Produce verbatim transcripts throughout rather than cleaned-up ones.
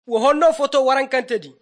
Wohonno foto warankantedi.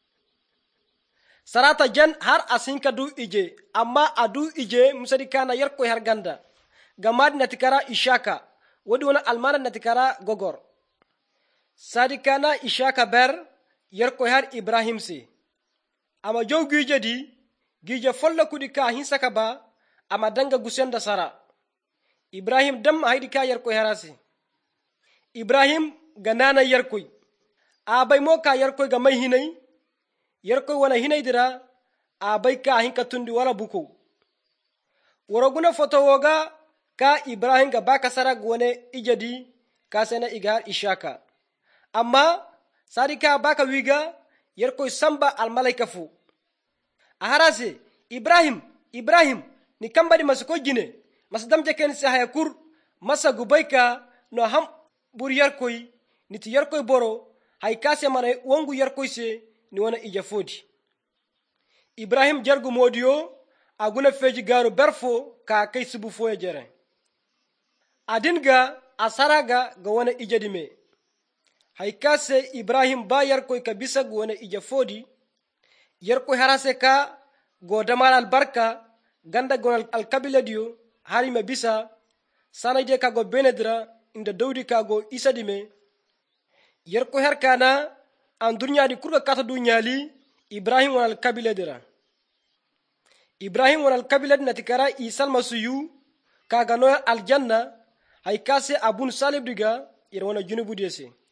Sarata jan har asinka du ije, amma adu ije musadikana yarko harganda. Gamad natikara Ishaka, wadi wana almana natikara Gogor. Sadikana Ishaka ber yarko har Ibrahim si. Ama jow gije di, gije folla kudika hinsaka ba, ama danga gusenda sara. Ibrahim dam haidika yarko harasi. Ibrahim ganana yarkoy. Abay mo ka yarkoy gamay hinay. Yarkoy wana hinay dira, abay ka hinka tundi wala buko. Waroguna foto woga ka Ibrahim ga baka sarag wane ijadi ka sena igar Ishaka. Amma sadika baka wiga yarkoy samba al malaika fu. Aharase Ibrahim, Ibrahim ni kambadi masuko jine. Masadam jeken si hayakur masa gubayka no ham bur yarkoy niti yarkoy boro haykase mana wongu yarkoy se ni wana ijafodi. Ibrahim jargu modiyo aguna feji garu berfo ka kay subu foye jere. Adinga asaraga ga wana ijadime. Haykase Ibrahim ba yarkoy kabisa ga wana ijafodi. Yarkoy harase ka go damal albarka ganda gonal alkabila diyo harima bisa sanayde ka go benedra inda dawdi ka go isadime. Yarkoy harkana an dunya di kurga kata dunyali Ibrahim wal kabila dira. Ibrahim wal kabila natikara isal masuyu kaga no aljanna haykase abun salib diga irwana junubu dese.